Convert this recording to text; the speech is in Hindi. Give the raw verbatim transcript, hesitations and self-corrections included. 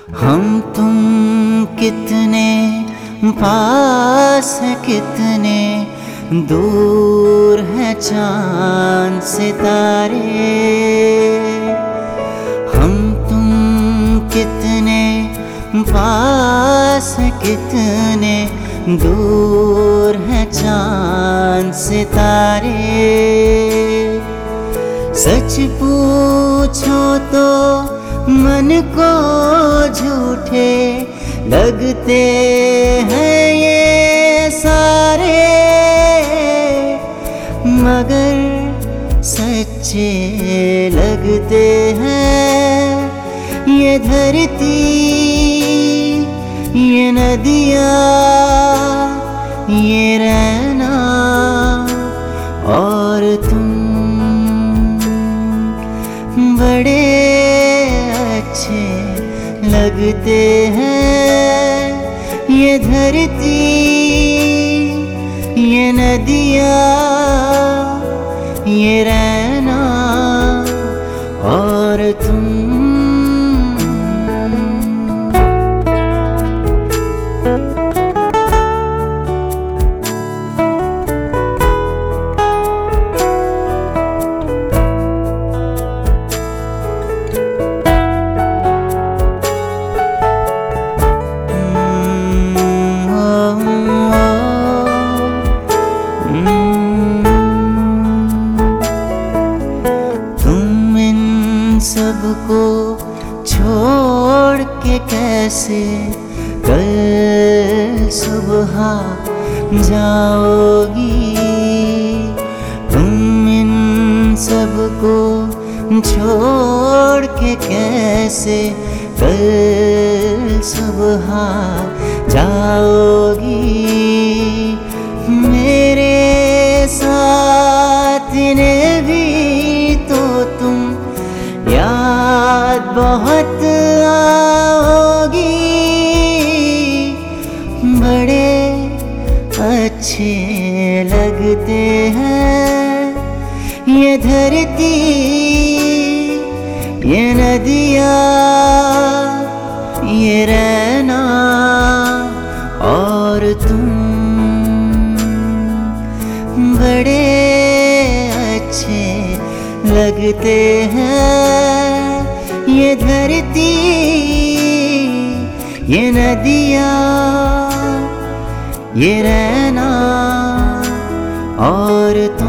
हम तुम कितने पास हैं, कितने दूर है चांद सितारे। हम तुम कितने पास हैं, कितने दूर है चांद सितारे। सच पूछो तो मन को झूठे लगते हैं ये सारे, मगर सच्चे लगते हैं ये धरती, ये नदियाँ, ये रहना और तुम। बड़े अच्छे लगते हैं ये धरती, ये नदियाँ, ये रहना और तुम। सबको छोड़ के कैसे कल सुबह जाओगी। तुम इन सबको छोड़ के कैसे कल सुबह जाओगी। मेरे साथ ने भी तो तुम याद बहुत आओगी। बड़े अच्छे लगते हैं ये धरती, ये नदियाँ, ये रहना और तुम। बड़े अच्छे लगते हैं ये धरती, ये नदियाँ, ये रहना और तुम।